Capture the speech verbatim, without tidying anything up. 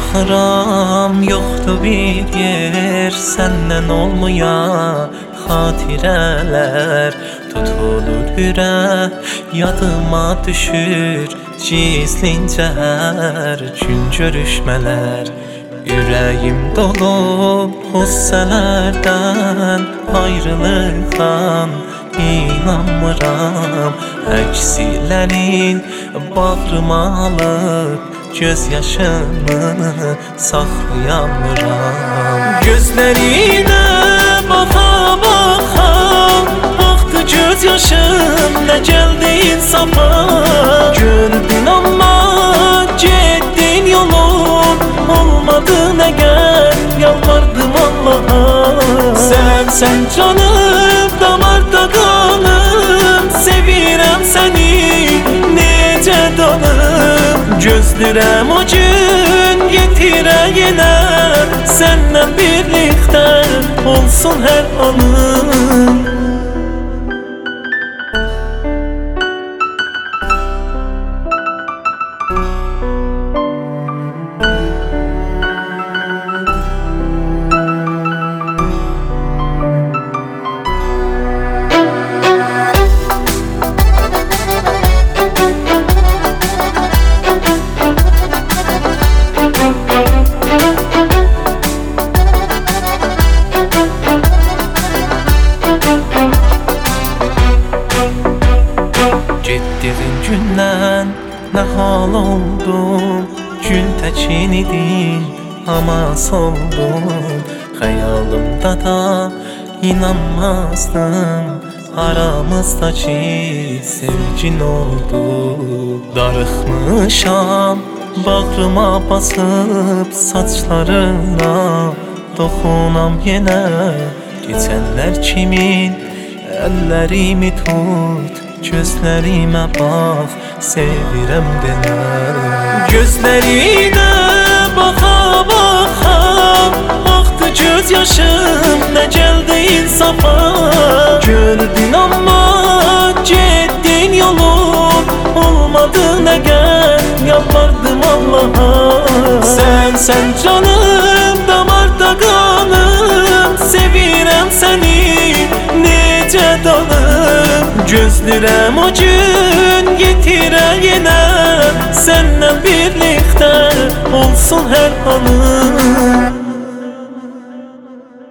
Baxıram, yoxdur bir yer səndən olmayan xatirələr tutulur ürək, yadıma düşür gizlincə hər gün görüşmələr. Ürəyim dolub qüssələrdən, ayrılıqdan inanmıram. Əksilərin bağrıma alıb göz yaşımı saxlayamıram. Gözlərinə baxa baxa axdı göz yaşım, nə gəldi insafa. Gördün amma getdin yolun, olmadı nəgər yalvardım Allaha. Sevsən canım, damarda qanım, sevirəm səni necə danım. Gözlürəm o gün yetirə yenə, səndən birlikdə olsun hər anım. Getdiğin gündən nə hal oldum, gül təkin idin amma soldum. Xəyalımda da inanmazdım, aramızdakı sevgin oldu. Darıxmışam, bağrıma basıb saçlarına toxunam yenə. Keçənlər kimin əllərimi tut, gözlərimə bax, sevirəm denə. Gözlərinə baxa baxa axdı göz yaşım, nə gəldi insafa. Gördün amma getdin yolun, olmadı nəgər yalvardım Allaha. Sənsən canım, damarda qanım, sevirəm səni necə danım. Gözlürəm o gün yetirə yenə, səndən birlikdə olsun hər anım.